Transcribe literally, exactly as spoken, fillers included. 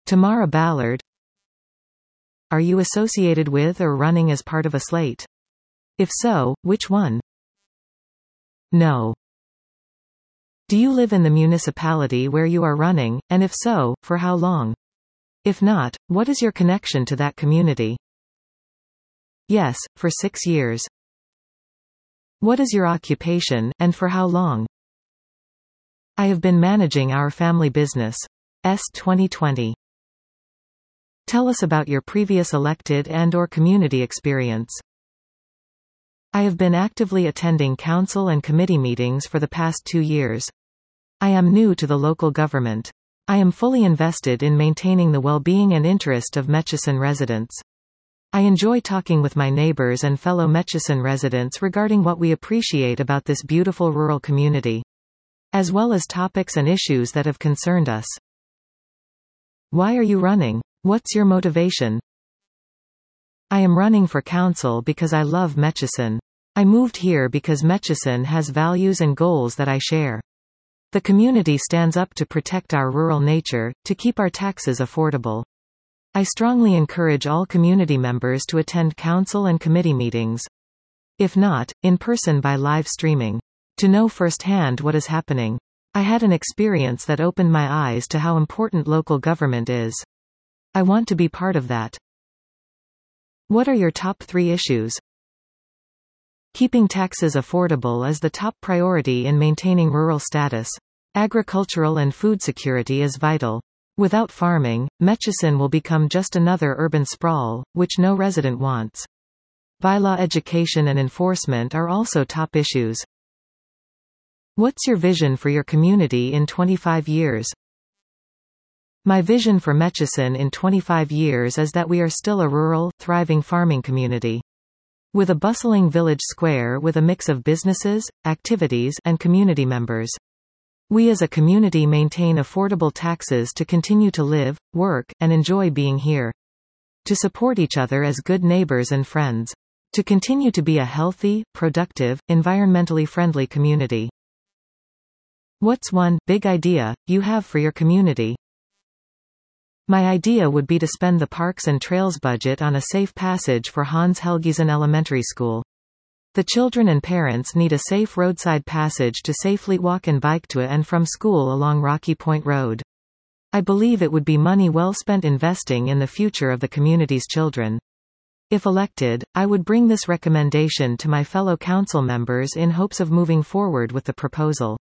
Tamara Ballard. Are you associated with or running as part of a slate? If so, which one? No. Do you live in the municipality where you are running, and if so, for how long? If not, what is your connection to that community? Yes, for six years. What is your occupation, and for how long? I have been managing our family business. S twenty twenty. Tell us about your previous elected and/or community experience. I have been actively attending council and committee meetings for the past two years. I am new to the local government. I am fully invested in maintaining the well-being and interest of Metchison residents. I enjoy talking with my neighbors and fellow Metchison residents regarding what we appreciate about this beautiful rural community, as well as topics and issues that have concerned us. Why are you running? What's your motivation? I am running for council because I love Metchison. I moved here because Metchison has values and goals that I share. The community stands up to protect our rural nature, to keep our taxes affordable. I strongly encourage all community members to attend council and committee meetings. If not, in person by live streaming, to know firsthand what is happening. I had an experience that opened my eyes to how important local government is. I want to be part of that. What are your top three issues? Keeping taxes affordable is the top priority in maintaining rural status. Agricultural and food security is vital. Without farming, Metchison will become just another urban sprawl, which no resident wants. Bylaw education and enforcement are also top issues. What's your vision for your community in twenty-five years? My vision for Metchison in twenty-five years is that we are still a rural, thriving farming community, with a bustling village square with a mix of businesses, activities, and community members. We as a community maintain affordable taxes to continue to live, work, and enjoy being here. To support each other as good neighbors and friends. To continue to be a healthy, productive, environmentally friendly community. What's one big idea you have for your community? My idea would be to spend the Parks and Trails budget on a safe passage for Hans Helgesen Elementary School. The children and parents need a safe roadside passage to safely walk and bike to and from school along Rocky Point Road. I believe it would be money well spent investing in the future of the community's children. If elected, I would bring this recommendation to my fellow council members in hopes of moving forward with the proposal.